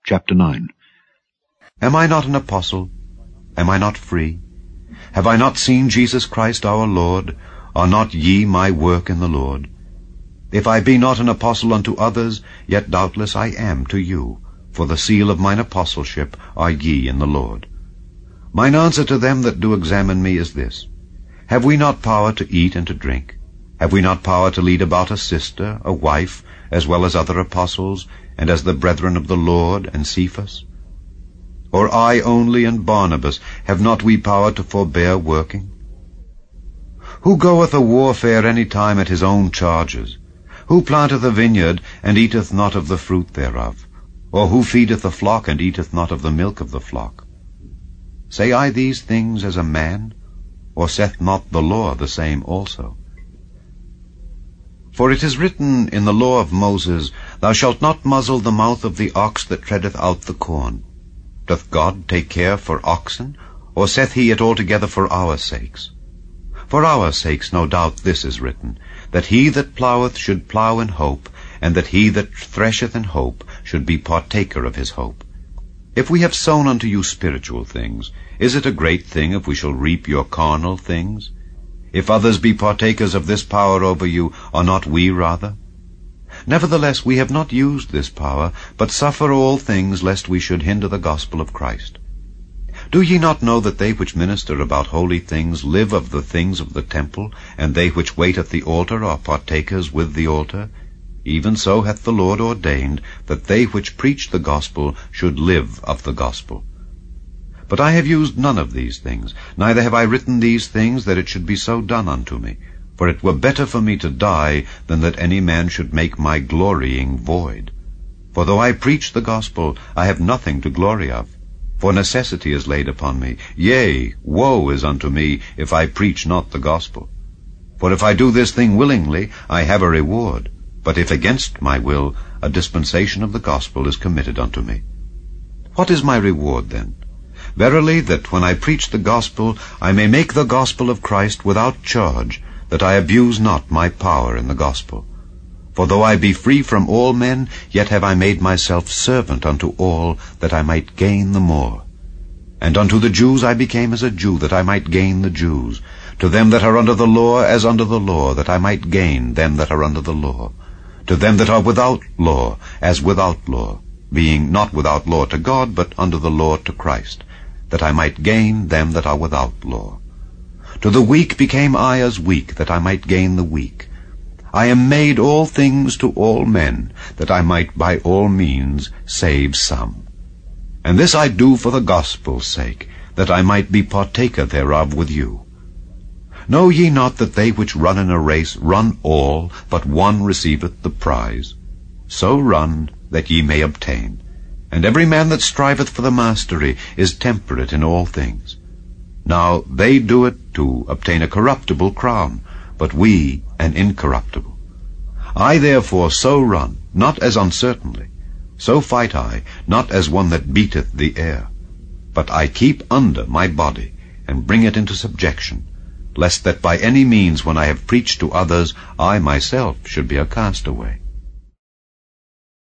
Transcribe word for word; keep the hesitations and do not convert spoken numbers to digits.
Chapter nine. Am I not an apostle? Am I not free? Have I not seen Jesus Christ our Lord? Are not ye my work in the Lord? If I be not an apostle unto others, yet doubtless I am to you, for the seal of mine apostleship are ye in the Lord. Mine answer to them that do examine me is this: Have we not power to eat and to drink? Have we not power to lead about a sister, a wife, as well as other apostles, and as the brethren of the Lord, and Cephas? Or I only and Barnabas, have not we power to forbear working? Who goeth a warfare any time at his own charges? Who planteth a vineyard, and eateth not of the fruit thereof? Or who feedeth the flock, and eateth not of the milk of the flock? Say I these things as a man? Or saith not the law the same also? For it is written in the law of Moses, Thou shalt not muzzle the mouth of the ox that treadeth out the corn. Doth God take care for oxen, or saith he it altogether for our sakes? For our sakes no doubt this is written, that he that ploweth should plow in hope, and that he that thresheth in hope should be partaker of his hope. If we have sown unto you spiritual things, is it a great thing if we shall reap your carnal things? If others be partakers of this power over you, are not we rather? Nevertheless we have not used this power, but suffer all things, lest we should hinder the gospel of Christ. Do ye not know that they which minister about holy things live of the things of the temple, and they which wait at the altar are partakers with the altar? Even so hath the Lord ordained that they which preach the gospel should live of the gospel. But I have used none of these things, neither have I written these things that it should be so done unto me. For it were better for me to die than that any man should make my glorying void. For though I preach the gospel, I have nothing to glory of. For necessity is laid upon me, yea, woe is unto me, if I preach not the gospel. For if I do this thing willingly, I have a reward. But if against my will, a dispensation of the gospel is committed unto me. What is my reward then? Verily, that when I preach the gospel, I may make the gospel of Christ without charge, that I abuse not my power in the gospel. For though I be free from all men, yet have I made myself servant unto all, that I might gain the more. And unto the Jews I became as a Jew, that I might gain the Jews. To them that are under the law, as under the law, that I might gain them that are under the law. To them that are without law, as without law, being not without law to God, but under the law to Christ, that I might gain them that are without law. To the weak became I as weak, that I might gain the weak. I am made all things to all men, that I might by all means save some. And this I do for the gospel's sake, that I might be partaker thereof with you. Know ye not that they which run in a race run all, but one receiveth the prize? So run, that ye may obtain. And every man that striveth for the mastery is temperate in all things. Now they do it to obtain a corruptible crown, but we an incorruptible. I therefore so run, not as uncertainly. So fight I, not as one that beateth the air. But I keep under my body, and bring it into subjection, lest that by any means when I have preached to others, I myself should be a castaway.